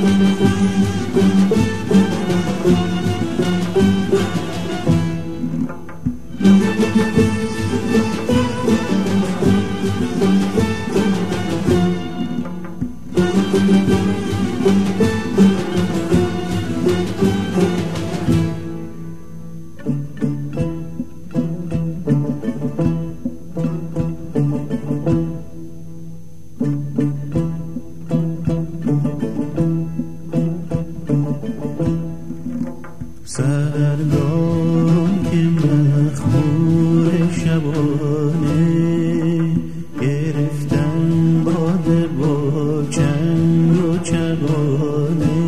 سرگان که مخمور شبانه گرفتن باده با چنگ و چغانه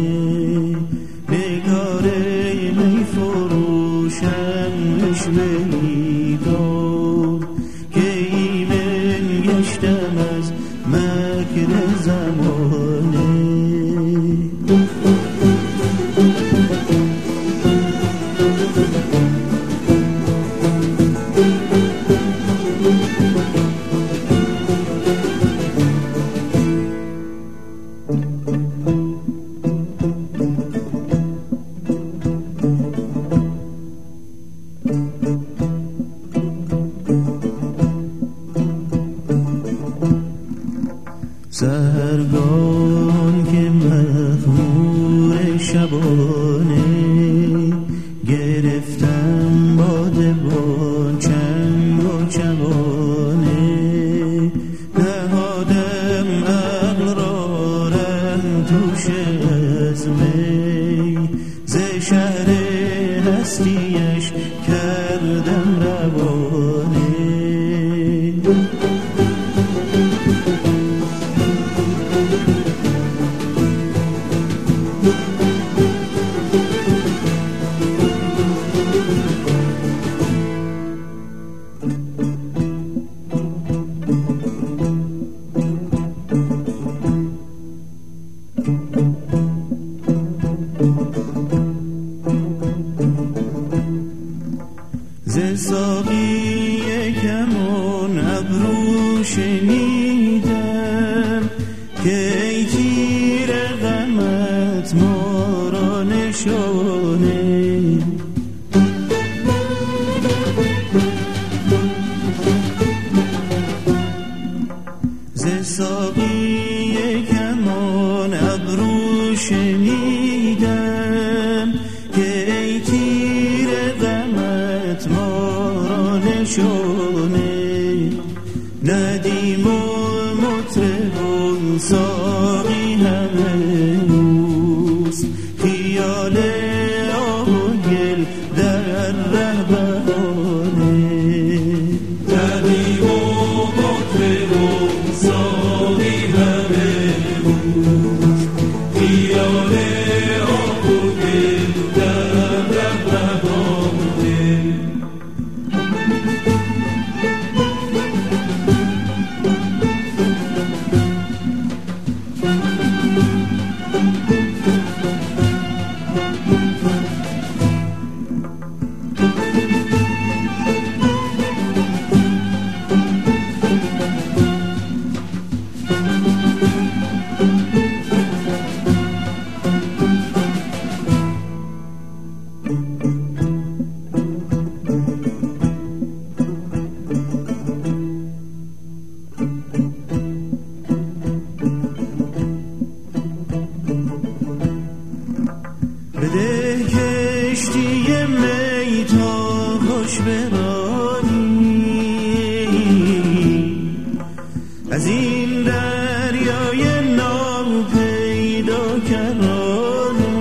نگاره می فروشمش بمیدم که ایمن گشتم از مکر زمانه سحرگان که مخمور شبانه گرفتم باده با چنگ و چغانه نهادم عقل را رم توش از می ز شهر هستیش کردم روانه ز ساقی کمان ابرو شنیدم که ای تیر غمت ما را نشانه ز ساقی کمان ابرو شنیدم که ای تیر غمت ما را نشانه ندیم و مطرب و ساقی همه اوست خیال آب و گل در ره بهانه ندیم و مطرب و ساقی همه اوست خیال آب و گل در ره بهانه بده کشتی می تا خوش برانی از این دریای ناپیدا کرانه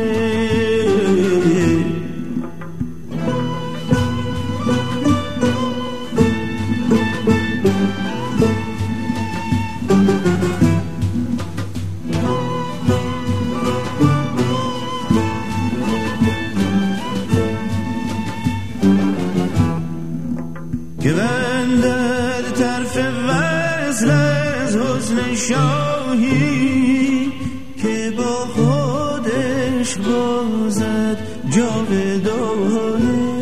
که بندد طرف وصل از حسن شاهی که با خودش بازد جاودانه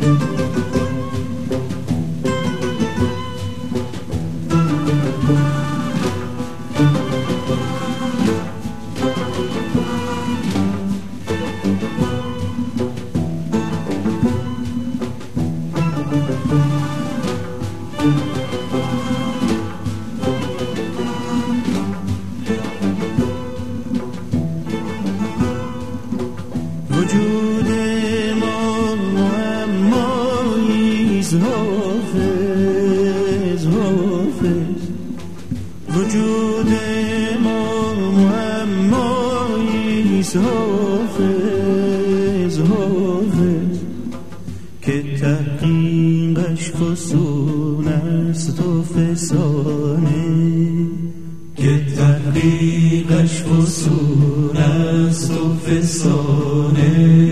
وجود ما معماییست حافظ حافظ وجود ما معماییست حافظ حافظ که تحقیقش فسون است و فسانه که تحقیقش فسون است و فسانه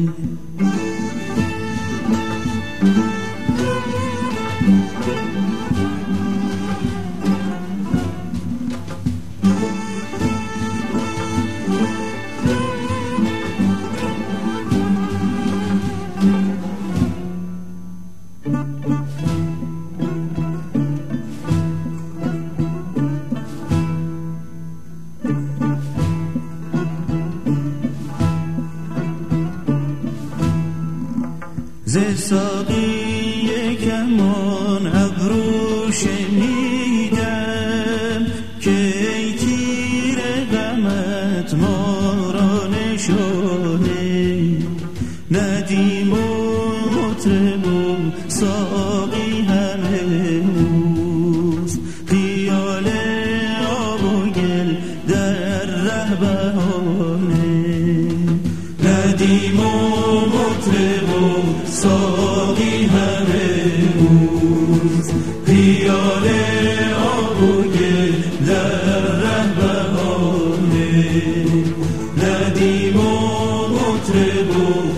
ز ساقی کمان ابرو شنیدم که ای تیر غمت ما را نشانه ندیم و مطرب و ساقی همه اوست خیال آب و گل در ره بهانه ندیم و مطرب و ساقی همه اوست خیال آب و گل در ره بهانه ندیم و مطرب و